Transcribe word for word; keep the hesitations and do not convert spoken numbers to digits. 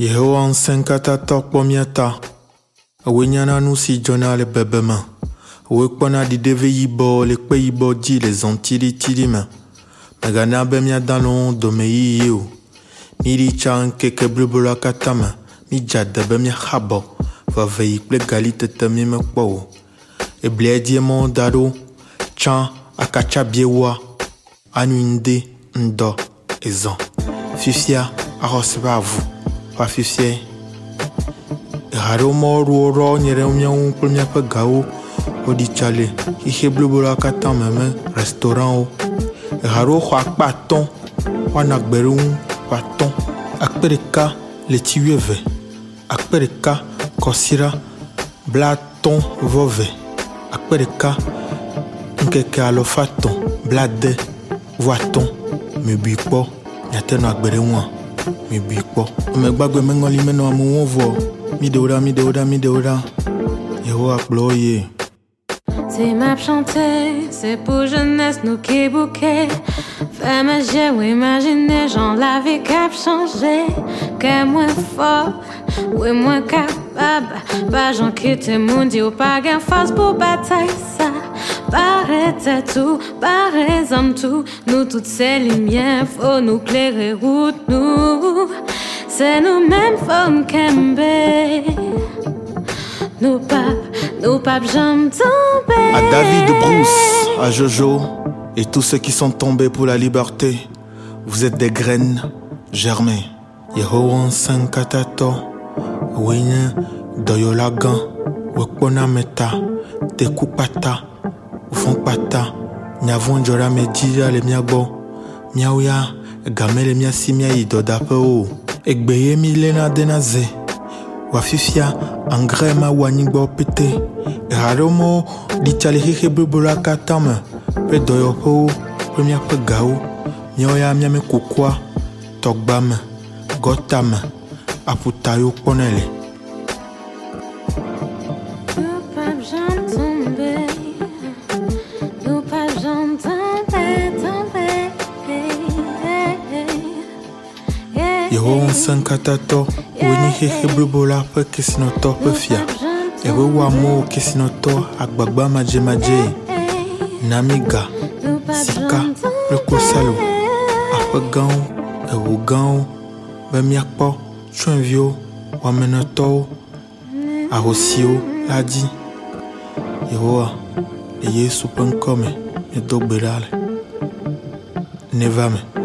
Yehowa nsenkata tokpo miata. Awe nyana nusi jona le bebema. Awe kpona di deve yibo le kpe yibo di les antili tilima. Magana be mia dalon do me yiyo. Miri chan keke blubula katama. Mi jada be mia habo. Va veyi kple galite te mi me kpo. E bledi mon dado. Chan akacha biewa. Anuinde ndo ezan. Fifia aroseba vous. Pa fifie. Haro moro ro nyere umya unkul mya pe gao. Odi chale. Ihe blubula katan meme restaurant o. Haro kwa paton. Wana gberu paton. Akpereka le tiweve. Akpereka kosira blaton vove. Akpereka nkeke alofaton blade voiton me bipo nyateno agbere nwa me bipo me gbagbe me ngoli me no amu wonvo mi deoda mi deoda mi deoda Yehowa gloye. C'est m'a chanter, c'est pour jeunesse nous qui bouquet. Fais ma j'ai ou imaginer, j'en la vie cap changer. Que moins fort, ou moins capable. Pas j'en quitte mon Dieu, pas gain force pour bataille ça. Paraît tout, paraît en tout. Nous toutes ces lumières, faut nous clairer route nous. C'est nous-mêmes, faut nous camber. Nous papes, nous papes, j'aime tomber. À David Bruce, à Jojo et tous ceux qui sont tombés pour la liberté, vous êtes des graines germées. Yehowa Sankatato, Wenya, Doyolagan, Wekpona Meta, Tekupata, Ufonpata, Nyavon Jora Medira le Miabo, Miaouya, Gamele Miasimia Idodapeo, Egbeye Milena Denaze. Wafifia angrema wanigbo pete Haromo di chalihe bubula katama Pe doyopo Premia pe gao Nyoya miame kukwa Togbama Gotama Aputayo ponele. Nous pas j'en tomber. Nous pas j'en tomber, tomber. Yehowa Sankatato Weni hehe blubola pe kesinoto pe fia. Ewe wamo kesinoto agbagba maje maje. Namiga Sika Lekosalo Ape gan Ewo gan Bemiakpo Chunvio Wamenoto Arosio Ladi Yehowa Eye supenkome Edogberale Nevame.